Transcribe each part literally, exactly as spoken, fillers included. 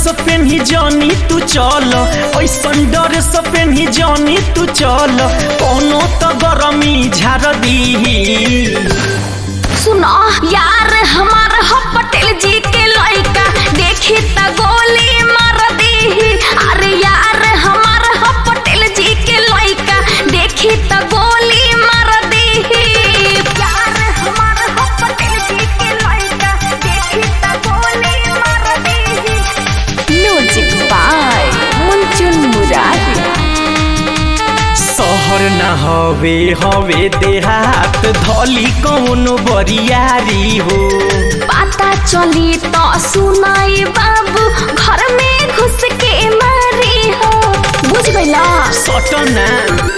Dress पेन्ही जानी तू चल ऐसन ड्रेस पेन्ही जानी तू चल कोनो तो गरमी झाड़ दी। सुनो यार हमार हो पटेल जी के लइका देखी त गोली मार दी। अरे यार हमार हो पटेल जी के लइका देखी त गोली मार दी। यार हमार हो पटेल जी के लइका देखी त गोली मार दी। Music by Munchun Murari. शहर न हवे हवे देहात धली कौन बरियारी हो। पता चली तो सुनाई बाबू घर में घुस के मारी हो। बुझ गइला सटना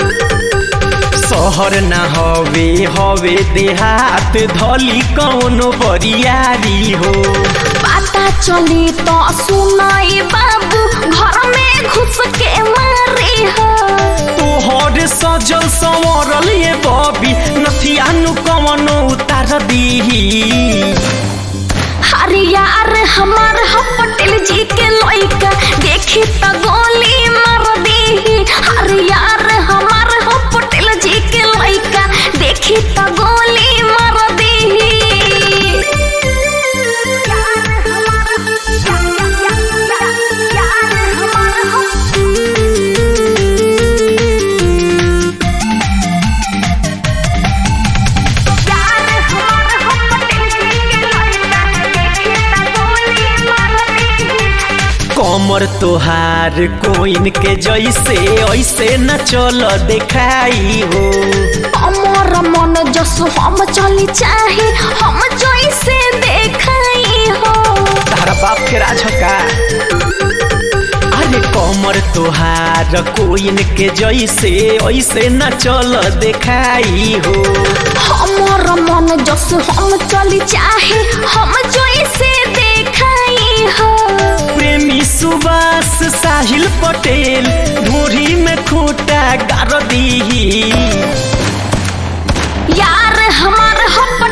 शहर न हवे हवे देहात धली कौन बरियारी हो। पता चली तो सुनाई बाबू घर में घुस के मारी हो। तोहर सजल संवरल ये बबी नथिया नु कौन उतार दी। अरे यार हमार हो पटेल जी के लइका देखी त गोली मार दी। अरे यार हमार हो पटेल जी के लइका देखी त गोली मार दी। कमर तोहार कोइन के जैसे ऐसे न चल देखाई हो। अमर मन जसो हम चली चाहे हम जैसे देखाई हो। तारा बाप के राज का अरे कमर तोहार कोइन के जैसे ऐसे न चल देखाई हो। अमर मन जसो हम चली चाहे हम जैसे देखाई हो। प्रेमी सुभाष साहिल पटेल ढोरी में खूंटा गाड़ दी। यार हमार हो